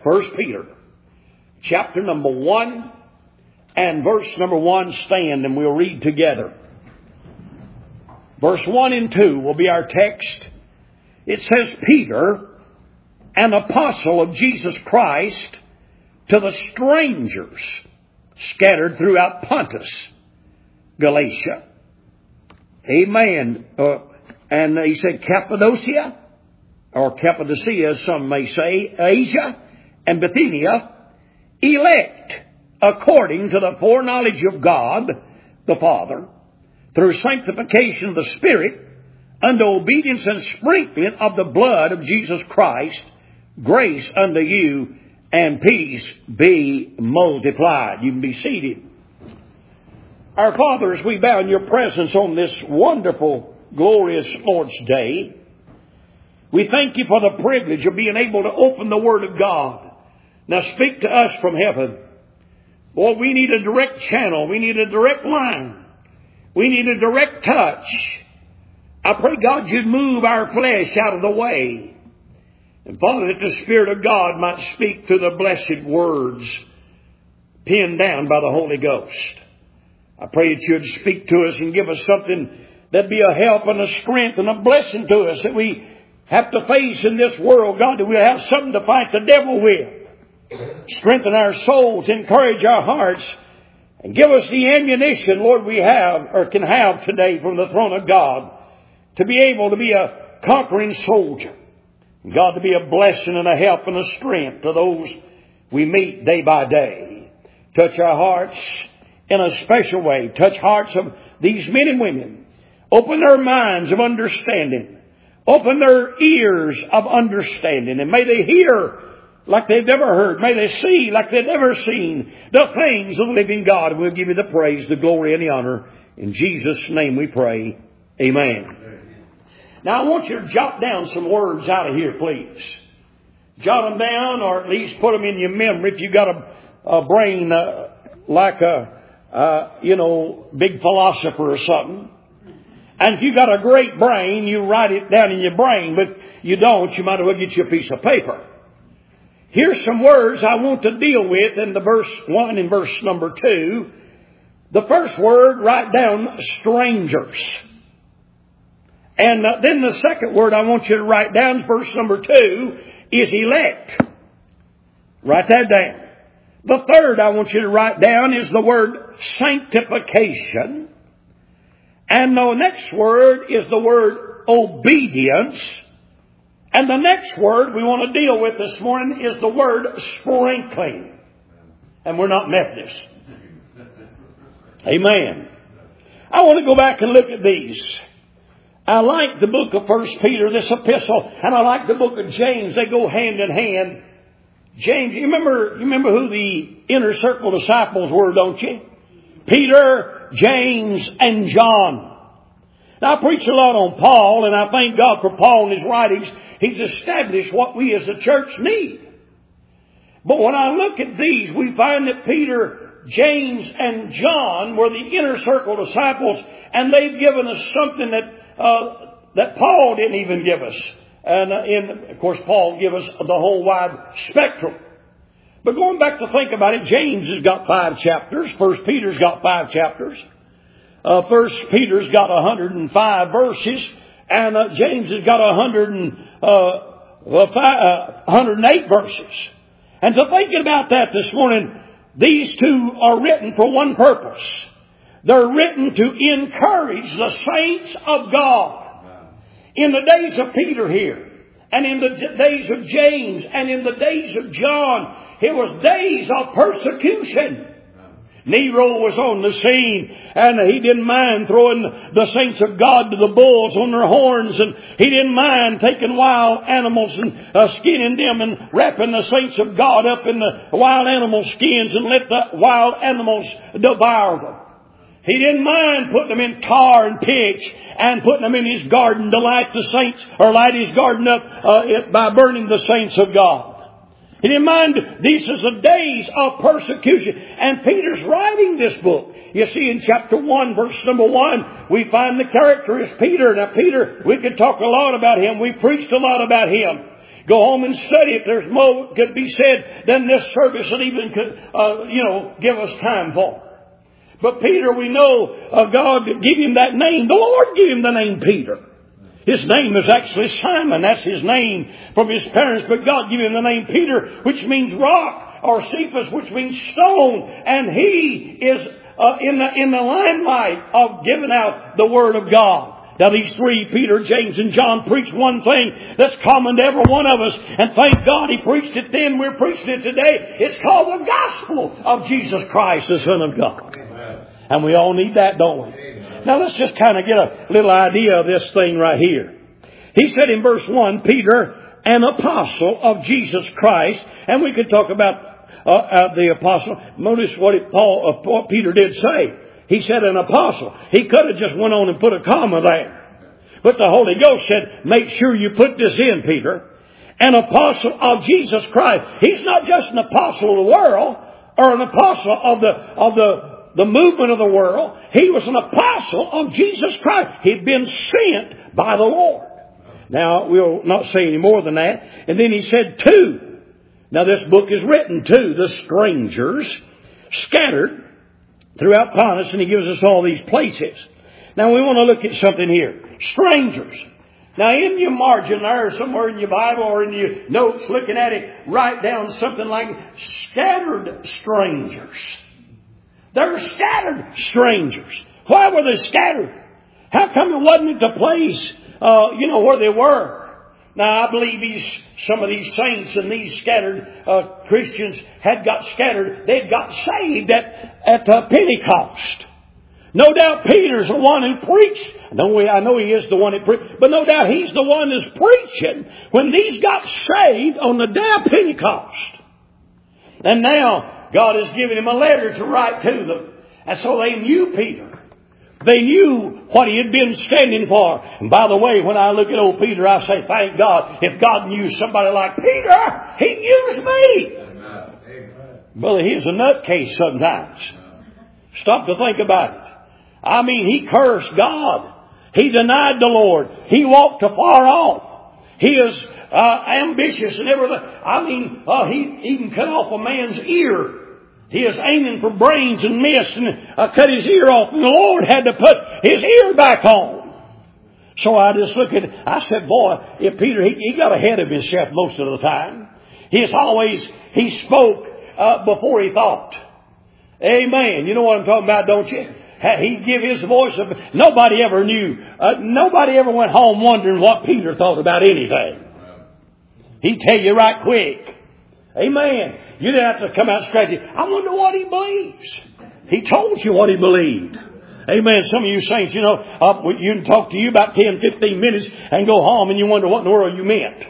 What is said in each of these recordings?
1 Peter, chapter number 1 and verse number 1. Stand and we'll read together. Verse 1 and 2 will be our text. It says, Peter, an apostle of Jesus Christ, to the strangers scattered throughout Pontus, Galatia. Amen. And he said Cappadocia, or Cappadocia, some may say, Asia and Bithynia, elect according to the foreknowledge of God the Father, through sanctification of the Spirit, unto obedience and sprinkling of the blood of Jesus Christ, grace unto you and peace be multiplied. You can be seated. Our Father, as we bow in your presence on this wonderful, glorious Lord's Day, we thank you for the privilege of being able to open the Word of God. Now speak to us from heaven. Lord, we need a direct channel. We need a direct line. We need a direct touch. I pray, God, you'd move our flesh out of the way. And Father, that the Spirit of God might speak through the blessed words penned down by the Holy Ghost. I pray that you'd speak to us and give us something that'd be a help and a strength and a blessing to us that we have to face in this world, God, that we'll have something to fight the devil with. Strengthen our souls, encourage our hearts, and give us the ammunition, Lord, we have or can have today from the throne of God to be able to be a conquering soldier. And God, to be a blessing and a help and a strength to those we meet day by day. Touch our hearts in a special way. Touch hearts of these men and women. Open their minds of understanding. Open their ears of understanding. And may they hear like they've never heard. May they see like they've never seen the things of the living God. And we'll give you the praise, the glory, and the honor. In Jesus' name we pray. Amen. Now I want you to jot down some words out of here, please. Jot them down, or at least put them in your memory if you've got a brain like a big philosopher or something. And if you've got a great brain, you write it down in your brain. But you don't, you might as well get you a piece of paper. Here's some words I want to deal with in the verse 1 and verse number 2. The first word, write down strangers. And then the second word I want you to write down, verse number 2, is elect. Write that down. The third I want you to write down is the word sanctification. And the next word is the word obedience. And the next word we want to deal with this morning is the word sprinkling. And we're not Methodists. Amen. I want to go back and look at these. I like the book of 1 Peter, this epistle, and I like the book of James. They go hand in hand. James, you remember who the inner circle disciples were, don't you? Peter, James, and John. Now, I preach a lot on Paul, and I thank God for Paul and his writings. He's established what we as a church need. But when I look at these, we find that Peter, James, and John were the inner circle disciples, and they've given us something that Paul didn't even give us. And of course, Paul gave us the whole wide spectrum. But going back to think about it, James has got 5 chapters. 1 Peter's got 5 chapters. 1 Peter's got 105 verses. And James has got 108 verses. And so thinking about that this morning, these two are written for one purpose. They're written to encourage the saints of God. In the days of Peter here, and in the days of James, and in the days of John, it was days of persecution. Nero was on the scene, and he didn't mind throwing the saints of God to the bulls on their horns, and he didn't mind taking wild animals and skinning them and wrapping the saints of God up in the wild animal skins and let the wild animals devour them. He didn't mind putting them in tar and pitch and putting them in his garden to light the saints, or light his garden up by burning the saints of God. He didn't mind. These are the days of persecution. And Peter's writing this book. You see in chapter 1, verse number 1, we find the character is Peter. Now Peter, we could talk a lot about him. We preached a lot about him. Go home and study it. There's more could be said than this service that even could, give us time for. But Peter, we know God gave him that name. The Lord gave him the name Peter. His name is actually Simon. That's his name from his parents. But God gave him the name Peter, which means rock, or Cephas, which means stone. And he is in the limelight of giving out the Word of God. Now these three, Peter, James, and John, preached one thing that's common to every one of us. And thank God he preached it then. We're preaching it today. It's called the gospel of Jesus Christ, the Son of God. Amen. And we all need that, don't we? Amen. Now let's just kind of get a little idea of this thing right here. He said in verse 1, Peter, an apostle of Jesus Christ. And we could talk about the apostle. Notice what Peter did say. He said an apostle. He could have just went on and put a comma there. But the Holy Ghost said, make sure you put this in, Peter. An apostle of Jesus Christ. He's not just an apostle of the world or an apostle of the movement of the world. He was an apostle of Jesus Christ. He'd been sent by the Lord. Now, we'll not say any more than that. And then he said to. Now, this book is written to the strangers scattered throughout Pontus, and he gives us all these places. Now we want to look at something here. Strangers. Now in your margin there, somewhere in your Bible or in your notes, looking at it, write down something like scattered strangers. They're scattered strangers. Why were they scattered? How come it wasn't at the place, where they were? Now, I believe some of these saints and these scattered Christians had got scattered. They'd got saved at Pentecost. No doubt Peter's the one who preached. I know he is the one who preached. But no doubt he's the one who's preaching when these got saved on the day of Pentecost. And now God has given him a letter to write to them. And so they knew Peter. They knew what he had been standing for. And by the way, when I look at old Peter, I say, thank God. If God knew somebody like Peter, He'd use me. Amen. Brother, he's a nutcase sometimes. Stop to think about it. I mean, he cursed God. He denied the Lord. He walked afar off. He is ambitious and everything. I mean, he even cut off a man's ear. He is aiming for brains and missed and cut his ear off. And the Lord had to put his ear back on. So I just look at it. I said, boy, if Peter, he got ahead of himself most of the time. He spoke before he thought. Amen. You know what I'm talking about, don't you? He'd give his voice. Nobody ever knew. Nobody ever went home wondering what Peter thought about anything. He'd tell you right quick. Amen. You didn't have to come out scratching. I wonder what he believes. He told you what he believed. Amen. Some of you saints, you can talk to you about 10, 15 minutes and go home and you wonder what in the world you meant.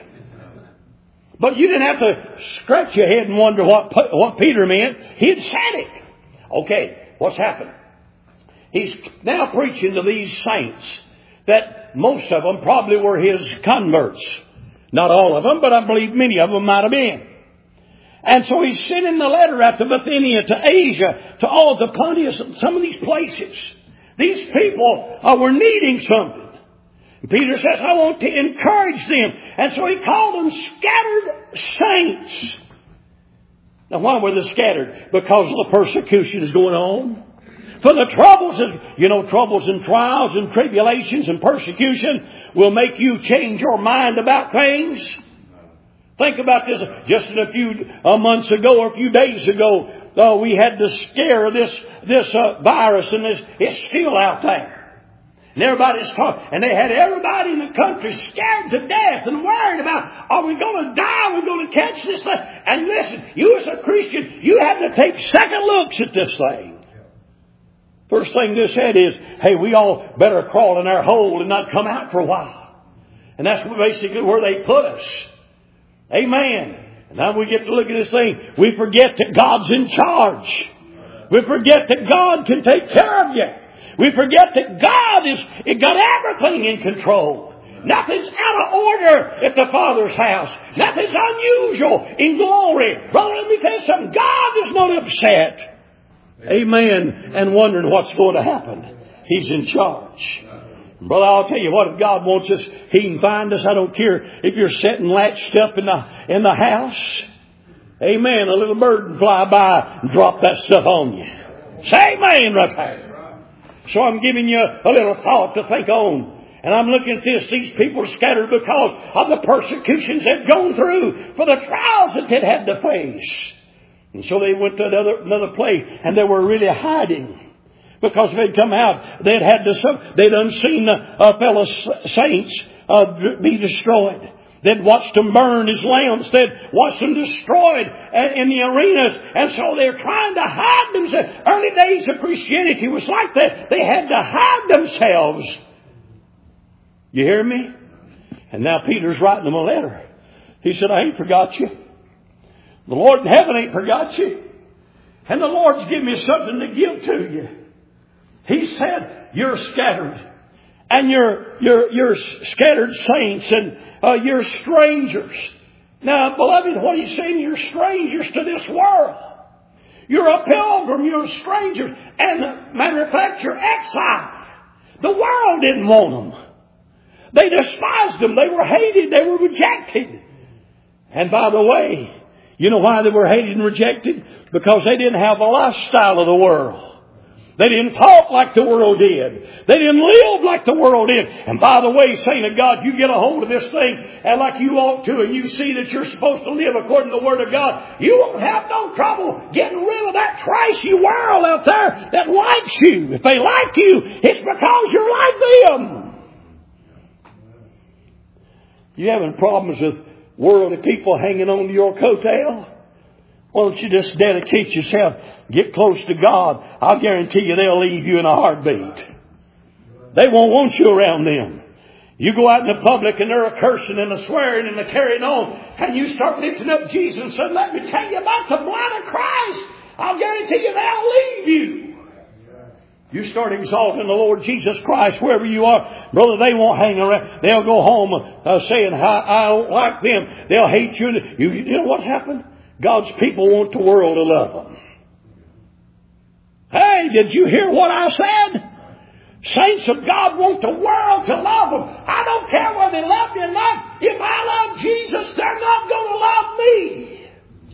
But you didn't have to scratch your head and wonder what Peter meant. He had said it. Okay, what's happened? He's now preaching to these saints that most of them probably were his converts. Not all of them, but I believe many of them might have been. And so he's sending the letter out to Bithynia, to Asia, to all to Pontus, some of these places. These people were needing something. And Peter says, I want to encourage them. And so he called them scattered saints. Now why were they scattered? Because the persecution is going on. For the troubles and trials and tribulations and persecution will make you change your mind about things. Think about this. Just a few months ago or a few days ago, we had the scare of this virus, and it's still out there. And everybody's talking, and they had everybody in the country scared to death and worried about, are we going to die? Are we going to catch this thing? And listen, you as a Christian, you have to take second looks at this thing. First thing this said is, hey, we all better crawl in our hole and not come out for a while. And that's basically where they put us. Amen. And now we get to look at this thing. We forget that God's in charge. We forget that God can take care of you. We forget that God has got everything in control. Nothing's out of order at the Father's house. Nothing's unusual in glory. Brother, let me tell you something. God is not upset. Amen. And wondering what's going to happen. He's in charge. Brother, I'll tell you what, if God wants us, He can find us. I don't care if you're sitting latched up in the house. Amen. A little bird can fly by and drop that stuff on you. Say amen right there. So I'm giving you a little thought to think on. And I'm looking at this. These people are scattered because of the persecutions they'd gone through, for the trials that they'd had to face. And so they went to another place, and they were really hiding. Because if they'd come out, they'd unseen fellow saints be destroyed. They'd watched them burn as lamps. They'd watched them destroyed in the arenas. And so they're trying to hide themselves. Early days of Christianity was like that. They had to hide themselves. You hear me? And now Peter's writing them a letter. He said, I ain't forgot you. The Lord in heaven ain't forgot you. And the Lord's given me something to give to you. He said, you're scattered. And you're scattered saints, and you're strangers. Now, beloved, what he's saying, you're strangers to this world. You're a pilgrim, you're a stranger. And matter of fact, you're exiled. The world didn't want them. They despised them. They were hated. They were rejected. And by the way, you know why they were hated and rejected? Because they didn't have the lifestyle of the world. They didn't talk like the world did. They didn't live like the world did. And by the way, saying to God, you get a hold of this thing and like you ought to, and you see that you're supposed to live according to the Word of God, you won't have no trouble getting rid of that trashy world out there that likes you. If they like you, it's because you're like them. You having problems with worldly people hanging on to your coattail? Why don't you just dedicate yourself, get close to God? I'll guarantee you they'll leave you in a heartbeat. They won't want you around them. You go out in the public and they're a cursing and a swearing and a carrying on, and you start lifting up Jesus and saying, let me tell you about the blood of Christ. I'll guarantee you they'll leave you. You start exalting the Lord Jesus Christ wherever you are, brother, they won't hang around. They'll go home saying, I don't like them. They'll hate you. You know what happened? God's people want the world to love them. Hey, did you hear what I said? Saints of God want the world to love them. I don't care whether they love me or not. If I love Jesus, they're not going to love me.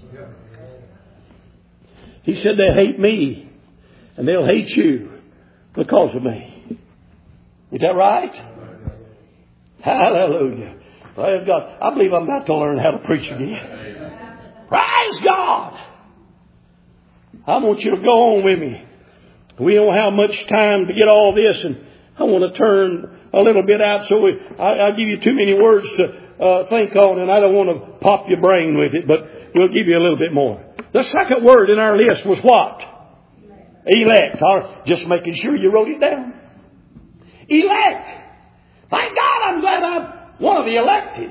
He said they hate me and they'll hate you because of me. Is that right? Hallelujah. Praise God. I believe I'm about to learn how to preach again. Praise God. I want you to go on with me. We don't have much time to get all this, and I want to turn a little bit out so I'll give you too many words to think on, and I don't want to pop your brain with it, but we'll give you a little bit more. The second word in our list was what? Elect. Just making sure you wrote it down. Elect. Thank God I'm glad I'm one of the elected.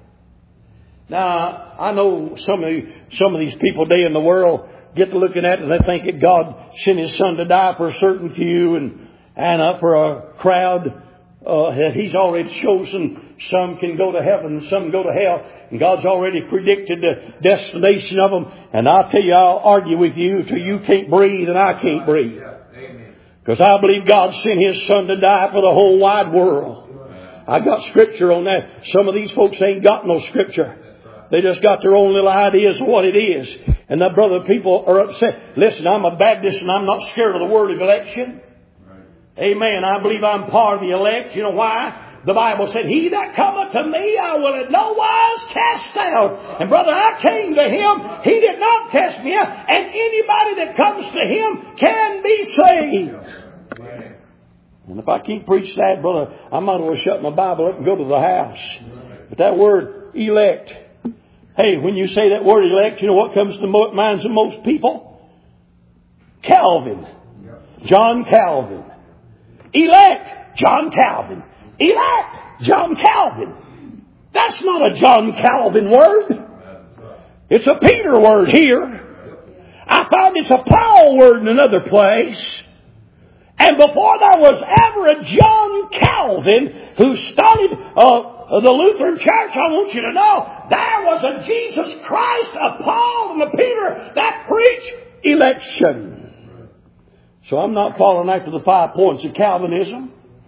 Now, I know some of these people today in the world get to looking at it and they think that God sent His Son to die for a certain few and for a crowd that He's already chosen. Some can go to heaven and some go to hell. And God's already predicted the destination of them. And I'll tell you, I'll argue with you till you can't breathe and I can't breathe. Because I believe God sent His Son to die for the whole wide world. I got scripture on that. Some of these folks ain't got no scripture. They just got their own little ideas of what it is. And the brother people are upset. Listen, I'm a Baptist and I'm not scared of the word of election. Amen. I believe I'm part of the elect. You know why? The Bible said, he that cometh to me, I will in no wise cast out. And brother, I came to Him. He did not cast me out. And anybody that comes to Him can be saved. And if I can't preach that, brother, I might as well shut my Bible up and go to the house. But that word, elect. Hey, when you say that word elect, you know what comes to the minds of most people? Calvin. John Calvin. Elect. John Calvin. Elect. John Calvin. That's not a John Calvin word. It's a Peter word here. I found it's a Paul word in another place. And before there was ever a John Calvin who started the Lutheran Church, I want you to know, there was a Jesus Christ, a Paul and a Peter that preached election. So I'm not following after the 5 points of Calvinism.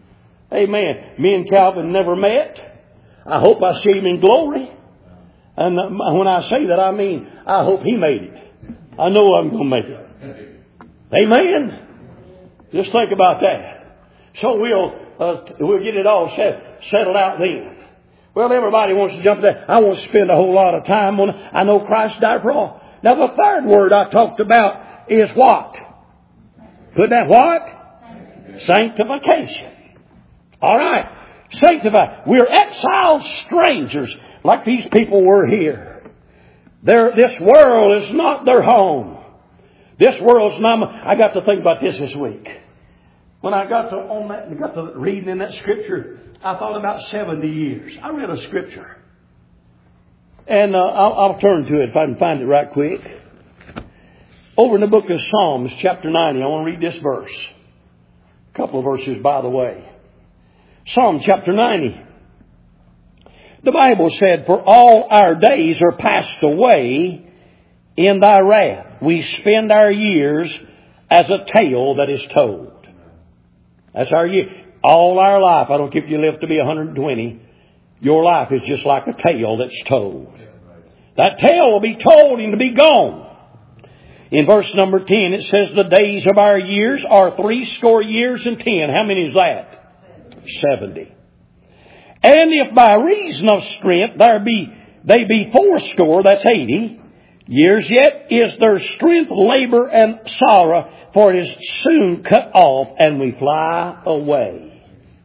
Amen. Me and Calvin never met. I hope I see him in glory. And when I say that, I mean, I hope he made it. I know I'm going to make it. Amen. Just think about that. So we'll get it all settled out then. Well, everybody wants to jump there. I won't spend a whole lot of time on it. I know Christ died for all. Now the third word I talked about is what? Put that what? Sanctification. All right. Sanctify. We're exiled strangers like these people were here. This world is not their home. This world's not. I got to think about this week. When I got to reading in that scripture, I thought about 70 years. I read a scripture. And I'll turn to it if I can find it right quick. Over in the book of Psalms, chapter 90, I want to read this verse. A couple of verses, by the way. Psalm chapter 90. The Bible said, "For all our days are passed away in thy wrath. We spend our years as a tale that is told." That's our year. All our life. I don't care if you live to be 120. Your life is just like a tale that's told. That tale will be told and to be gone. In verse number 10, it says, "The days of our years are 70 years and 10. How many is that? 70. "And if by reason of strength they be 80, that's 80 years, yet is their strength labor and sorrow, for it is soon cut off, and we fly away."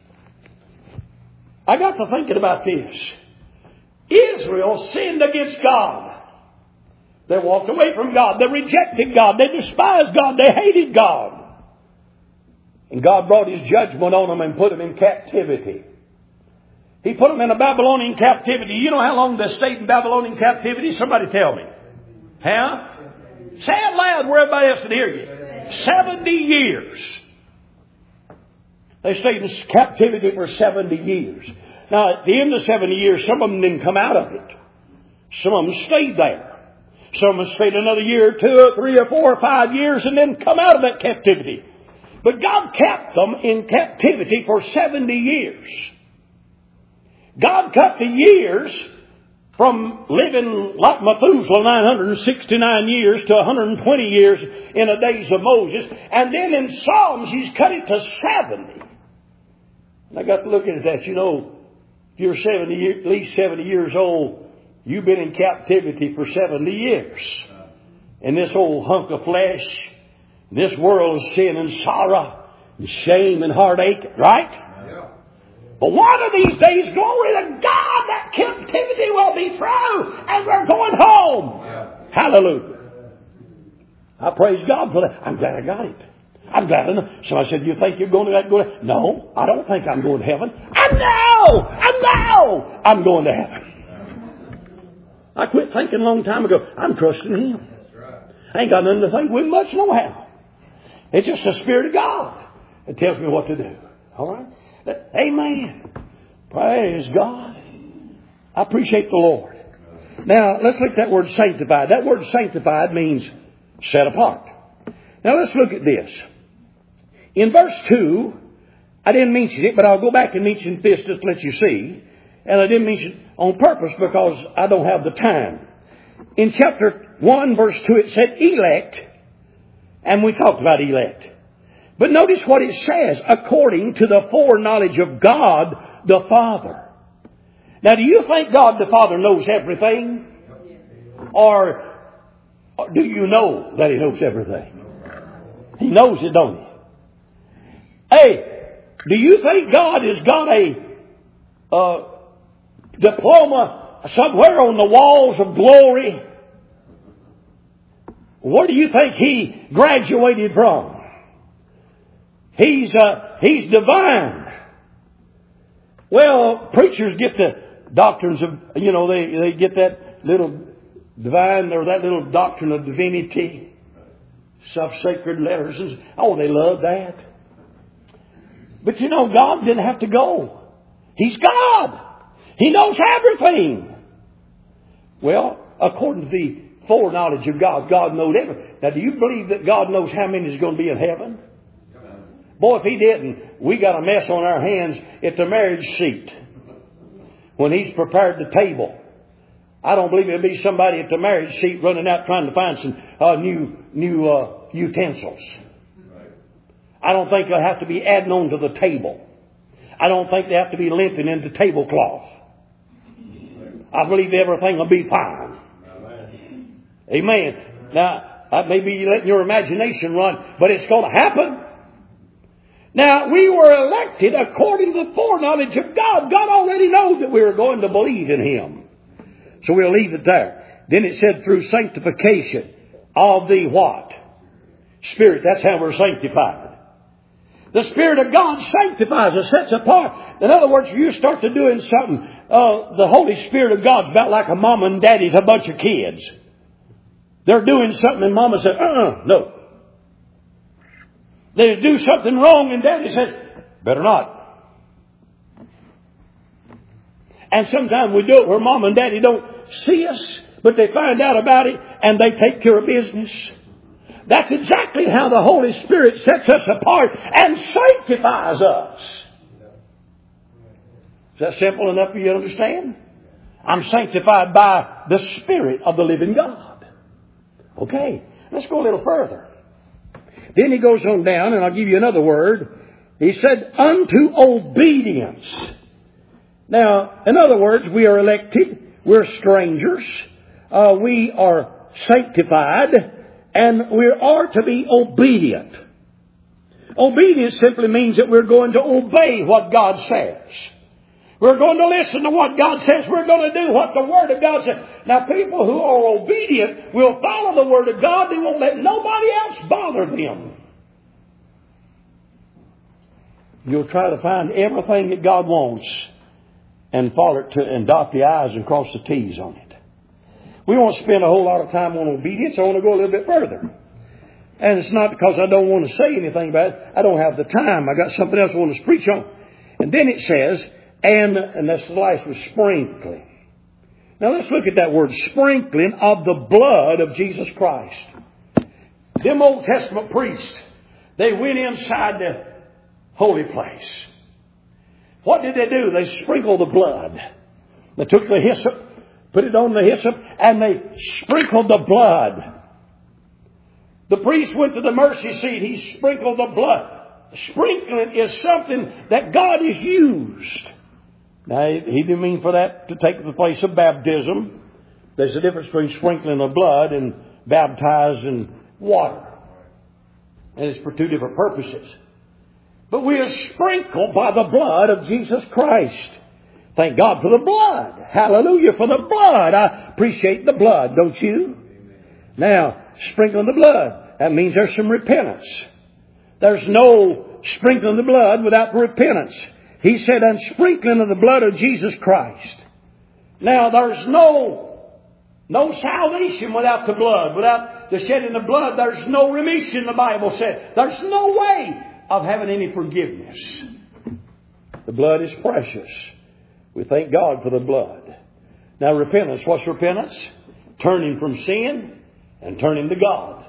I got to thinking about this. Israel sinned against God. They walked away from God. They rejected God. They despised God. They hated God. And God brought His judgment on them and put them in captivity. He put them in a Babylonian captivity. You know how long they stayed in Babylonian captivity? Somebody tell me. Huh? Say it loud where everybody else can hear you. 70 years. They stayed in captivity for 70 years. Now, at the end of 70 years, some of them didn't come out of it. Some of them stayed there. Some of them stayed another year, 2 or 3 or 4 or 5 years, and then come out of that captivity. But God kept them in captivity for 70 years. God cut the years from living like Methuselah 969 years to 120 years in the days of Moses. And then in Psalms, He's cut it to 70. And I got to look at that. You know, if you're at least 70 years old, you've been in captivity for 70 years. And this old hunk of flesh, this world of sin and sorrow and shame and heartache, right? Yeah. But one of these days, glory to God, that captivity will be through and we're going home. Yeah. Hallelujah. I praise God for that. I'm glad I got it. I'm glad I know. Somebody said, "You think you're going to go to?" No, I don't think I'm going to heaven. I know I'm going to heaven. I quit thinking a long time ago. I'm trusting Him. I ain't got nothing to think with much no how. It's just the Spirit of God that tells me what to do. All right? Amen. Praise God. I appreciate the Lord. Now, let's look at that word sanctified. That word sanctified means set apart. Now, let's look at this. In verse 2, I didn't mention it, but I'll go back and mention this just to let you see. And I didn't mention it on purpose because I don't have the time. In chapter 1, verse 2, it said elect. And we talked about elect. But notice what it says, according to the foreknowledge of God the Father. Now, do you think God the Father knows everything? Or do you know that He knows everything? He knows it, don't He? Hey, do you think God has got a diploma somewhere on the walls of glory? Where do you think He graduated from? He's divine. Well, preachers get the doctrines of, they get that little divine or that little doctrine of divinity, sacred letters. Oh, they love that. But God didn't have to go. He's God. He knows everything. Well, according to the foreknowledge of God, God knows everything. Now, do you believe that God knows how many is going to be in heaven? Boy, if he didn't, we got a mess on our hands at the marriage seat when he's prepared the table. I don't believe there'll be somebody at the marriage seat running out trying to find some new utensils. I don't think they'll have to be adding on to the table. I don't think they have to be limping into tablecloth. I believe everything will be fine. Amen. Now, that may be letting your imagination run, but it's going to happen. Now, we were elected according to the foreknowledge of God. God already knows that we were going to believe in Him. So we'll leave it there. Then it said through sanctification of the what? Spirit. That's how we're sanctified. The Spirit of God sanctifies us, sets apart. In other words, you start to doing something, the Holy Spirit of God's about like a mom and daddy to a bunch of kids. They're doing something and mama says, no. They do something wrong and daddy says, better not. And sometimes we do it where mom and daddy don't see us, but they find out about it and they take care of business. That's exactly how the Holy Spirit sets us apart and sanctifies us. Is that simple enough for you to understand? I'm sanctified by the Spirit of the living God. Okay, let's go a little further. Then he goes on down, and I'll give you another word. He said, unto obedience. Now, in other words, we are elected, we're strangers, we are sanctified, and we are to be obedient. Obedience simply means that we're going to obey what God says. We're going to listen to what God says. We're going to do what the Word of God says. Now, people who are obedient will follow the Word of God. They won't let nobody else bother them. You'll try to find everything that God wants and follow it to and dot the I's and cross the T's on it. We won't spend a whole lot of time on obedience. I want to go a little bit further. And it's not because I don't want to say anything about it. I don't have the time. I got something else I want to preach on. And then it says, and that's the last was sprinkling. Now let's look at that word, sprinkling of the blood of Jesus Christ. Them Old Testament priests, they went inside the holy place. What did they do? They sprinkled the blood. They took the hyssop, put it on the hyssop, and they sprinkled the blood. The priest went to the mercy seat. He sprinkled the blood. Sprinkling is something that God has used. Now, He didn't mean for that to take the place of baptism. There's a difference between sprinkling of blood and baptizing water. And it's for two different purposes. But we are sprinkled by the blood of Jesus Christ. Thank God for the blood. Hallelujah for the blood. I appreciate the blood, don't you? Now, sprinkling the blood, that means there's some repentance. There's no sprinkling the blood without repentance. He said, and sprinkling of the blood of Jesus Christ. Now, there's no salvation without the blood. Without the shedding of blood, there's no remission, the Bible said. There's no way of having any forgiveness. The blood is precious. We thank God for the blood. Now, repentance. What's repentance? Turning from sin and turning to God.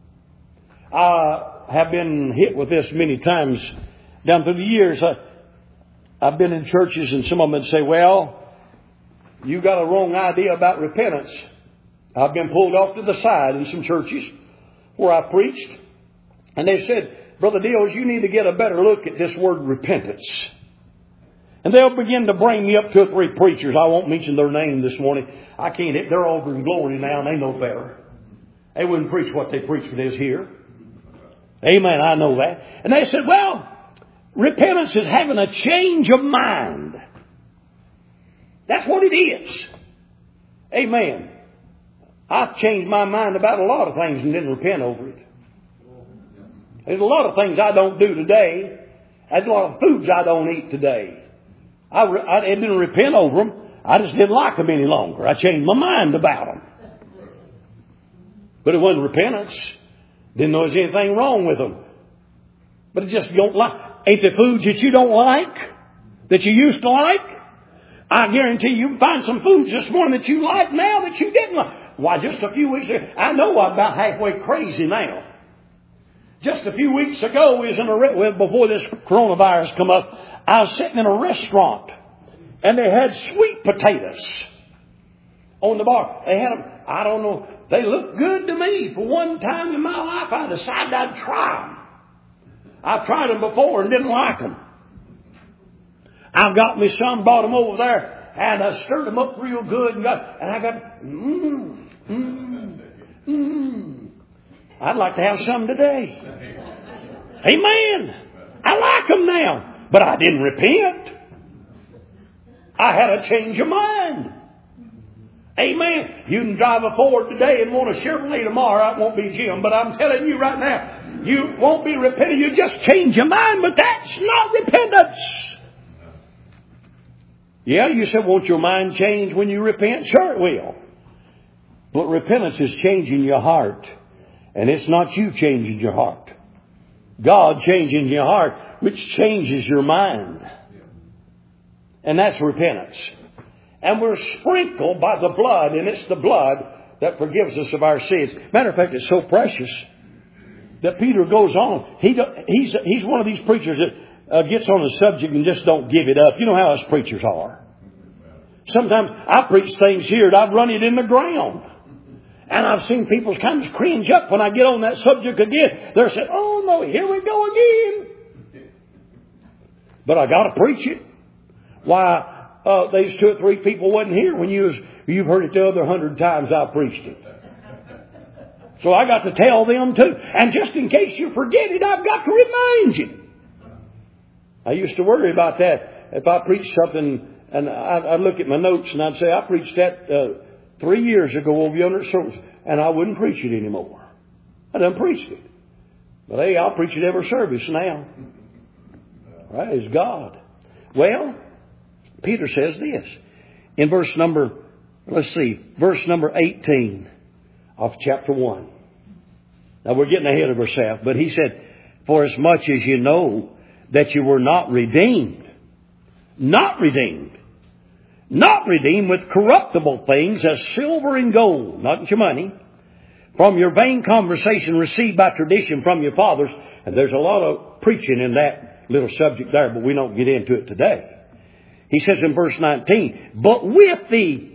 I have been hit with this many times down through the years. I've been in churches and some of them would say, well, you got a wrong idea about repentance. I've been pulled off to the side in some churches where I preached. And they said, Brother Deals, you need to get a better look at this word repentance. And they'll begin to bring me up 2 or 3 preachers. I won't mention their name this morning. I can't. They're over in glory now and they know better. They wouldn't preach what they preach for this here. Amen. I know that. And they said, well, repentance is having a change of mind. That's what it is. Amen. I've changed my mind about a lot of things and didn't repent over it. There's a lot of things I don't do today. There's a lot of foods I don't eat today. I didn't repent over them. I just didn't like them any longer. I changed my mind about them. But it wasn't repentance. Didn't know there was anything wrong with them. But it just don't like. Ain't there foods that you don't like? That you used to like? I guarantee you can find some foods this morning that you like now that you didn't like. Why, just a few weeks ago, I know I'm about halfway crazy now. Just a few weeks ago, we was in before this coronavirus come up, I was sitting in a restaurant, and they had sweet potatoes on the bar. They had them, I don't know, they looked good to me. For one time in my life, I decided I'd try them. I've tried them before and didn't like them. I've got me some, brought them over there, and I stirred them up real good, and I got, I'd like to have some today. Amen. I like them now, but I didn't repent. I had a change of mind. Amen. You can drive a Ford today and want a Chevrolet tomorrow. That won't be Jim, but I'm telling you right now, you won't be repenting. You just change your mind, but that's not repentance. Yeah, you said, won't your mind change when you repent? Sure it will. But repentance is changing your heart. And it's not you changing your heart. God changing your heart, which changes your mind. And that's repentance. And we're sprinkled by the blood, and it's the blood that forgives us of our sins. Matter of fact, it's so precious that Peter goes on. He's one of these preachers that gets on a subject and just don't give it up. You know how us preachers are. Sometimes I preach things here and I've run it in the ground. And I've seen people kind of cringe up when I get on that subject again. They're saying, oh no, here we go again. But I got to preach it. Why, these 2 or 3 people wasn't here when you've heard it the other 100 times I preached it. So I got to tell them too. And just in case you forget it, I've got to remind you. I used to worry about that. If I preached something and I'd look at my notes and I'd say, I preached that 3 years ago over yonder service, and I wouldn't preach it anymore. I done preached it. But hey, I'll preach it every service now. Praise God. Well, Peter says this in verse number 18 of chapter 1. Now we're getting ahead of ourselves, but he said, for as much as you know that you were not redeemed with corruptible things as silver and gold, not your money, from your vain conversation received by tradition from your fathers. And there's a lot of preaching in that little subject there, but we don't get into it today. He says in verse 19, but with the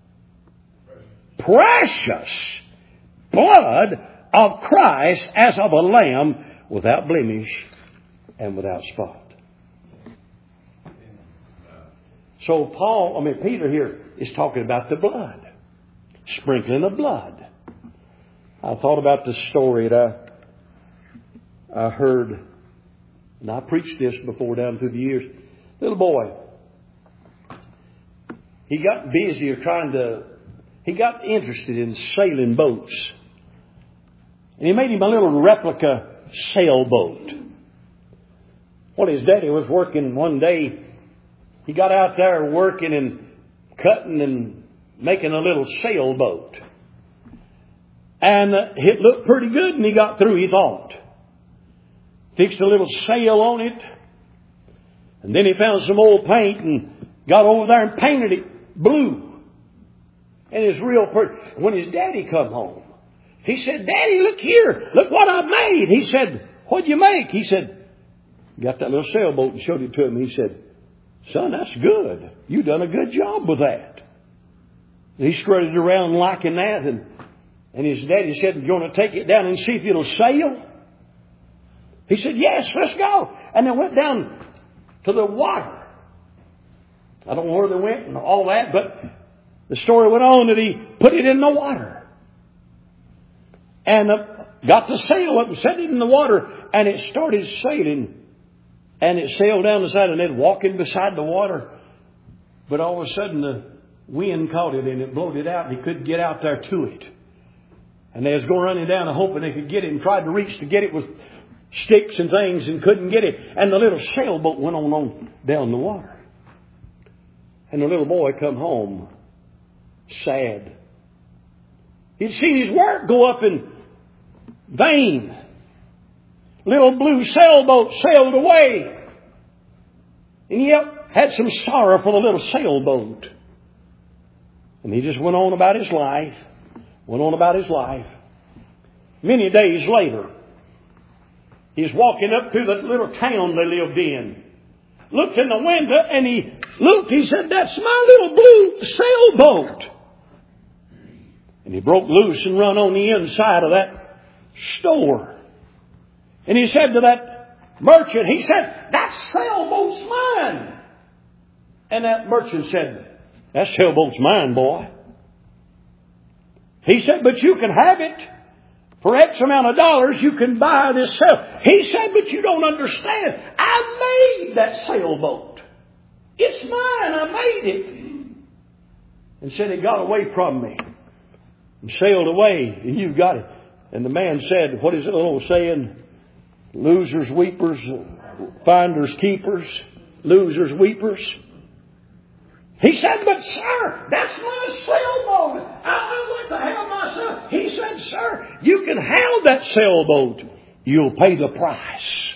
precious blood of Christ as of a lamb without blemish and without spot. So Peter here is talking about the blood. Sprinkling of blood. I thought about this story that I heard, and I preached this before down through the years. Little boy, he got busy he got interested in sailing boats. And he made him a little replica sailboat. When his daddy was working one day, he got out there working and cutting and making a little sailboat. And it looked pretty good when he got through, he thought. Fixed a little sail on it. And then he found some old paint and got over there and painted it blue. And it's real pretty. When his daddy come home, he said, Daddy, look here. Look what I made. He said, what'd you make? He said, got that little sailboat and showed it to him. He said, son, that's good. You done a good job with that. And he strutted around liking that. And his daddy said, you want to take it down and see if it'll sail? He said, yes, let's go. And they went down to the water. I don't know where they went and all that, but the story went on that he put it in the water. And got the sail up and set it in the water. And it started sailing. And it sailed down the side and then walking beside the water. But all of a sudden the wind caught it and it blowed it out and he couldn't get out there to it. And they was going running down and hoping they could get it and tried to reach to get it with sticks and things and couldn't get it. And the little sailboat went on down the water. And the little boy come home sad. He'd seen his work go up in vain. Little blue sailboat sailed away. And yet had some sorrow for the little sailboat. And he just went on about his life. Many days later, He's walking up through the little town they lived in. Looked in the window and he looked. He said, "That's my little blue sailboat." And he broke loose and run on the inside of that store. And he said to that merchant, he said, "That sailboat's mine." And that merchant said, "That sailboat's mine, boy." He said, "But you can have it. For X amount of dollars, you can buy this sail." He said, "But you don't understand. I made that sailboat. It's mine. I made it." And said, "It got away from me and sailed away, and you got it." And the man said, what is it, little saying? Losers, weepers, finders, keepers, losers, weepers. He said, "But sir, that's my sailboat. I want to have my sailboat." He said, "Sir, you can have that sailboat. You'll pay the price."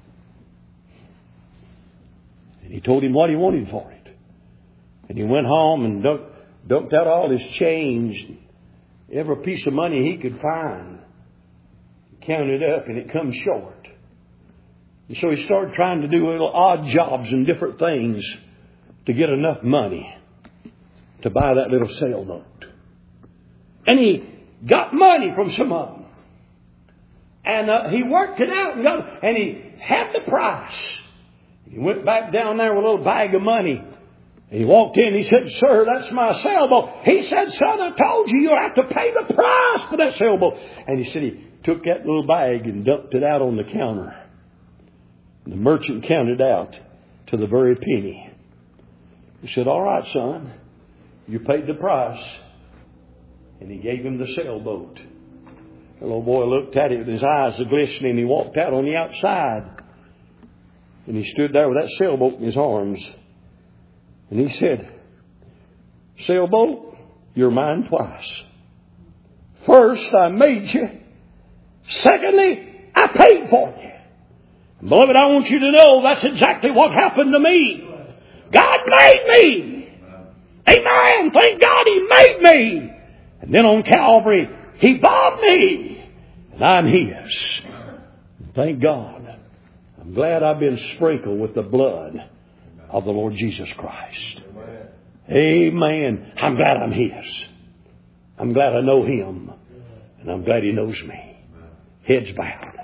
And he told him what he wanted for it. And he went home and dumped out all his change, every piece of money he could find. He counted up and it come short. And so he started trying to do little odd jobs and different things to get enough money to buy that little sailboat. And he got money from some of them. And he worked it out and he had the price. He went back down there with a little bag of money. And he walked in and he said, "Sir, that's my sailboat." He said, "Son, I told you you'll have to pay the price for that sailboat." And he said he took that little bag and dumped it out on the counter. And the merchant counted out to the very penny. He said, "All right, son, you paid the price." And he gave him the sailboat. The little boy looked at it with his eyes glistening. He walked out on the outside. And he stood there with that sailboat in his arms. And he said, "Sailboat, you're mine twice. First, I made you. Secondly, I paid for you." And beloved, I want you to know that's exactly what happened to me. God made me. Amen. Thank God He made me. And then on Calvary, He bought me. And I'm His. Thank God. I'm glad I've been sprinkled with the blood of the Lord Jesus Christ. Amen. I'm glad I'm His. I'm glad I know Him. And I'm glad He knows me. Heads bowed.